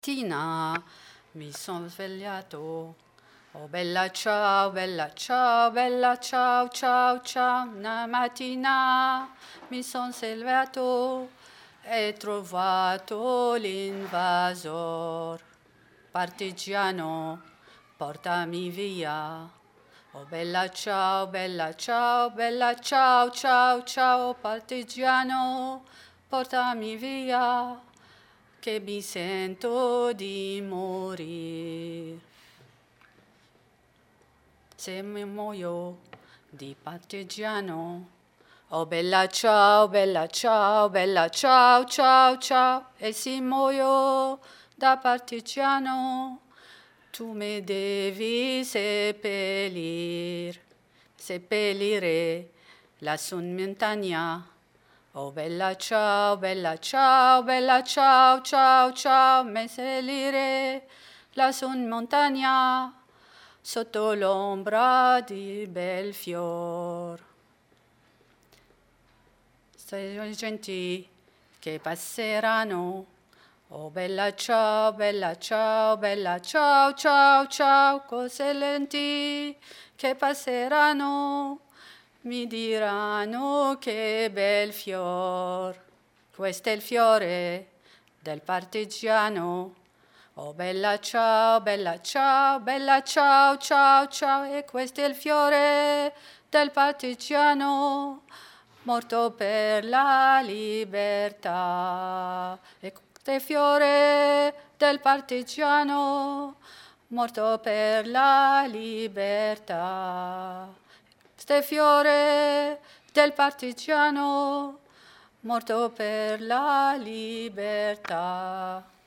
Tina, mi sono svegliato. Oh bella ciao, bella ciao, bella ciao, ciao, ciao. Una mattina mi sono svegliato e trovato l'invasor. Partigiano, portami via. Oh bella ciao, bella ciao, bella ciao, ciao, ciao. Partigiano, portami via, che mi sento di morire. Se mi muoio di partigiano, oh bella ciao, bella ciao, bella ciao, ciao, ciao. E se muoio da partigiano, tu mi devi seppellire lassù in montagna. Oh bella ciao, bella ciao, bella ciao, ciao, ciao, me seppellire lassù in montagna, sotto l'ombra di Belfior. Sono genti che passeranno. Oh bella ciao, bella ciao, bella ciao, ciao, ciao, cose lenti che passeranno, mi diranno che bel fior. Questo è il fiore del partigiano. Oh bella ciao, bella ciao, bella ciao, ciao, ciao, e questo è il fiore del partigiano, morto per la libertà. E questo è il fiore del partigiano, morto per la libertà. Questo è il fiore del partigiano, morto per la libertà.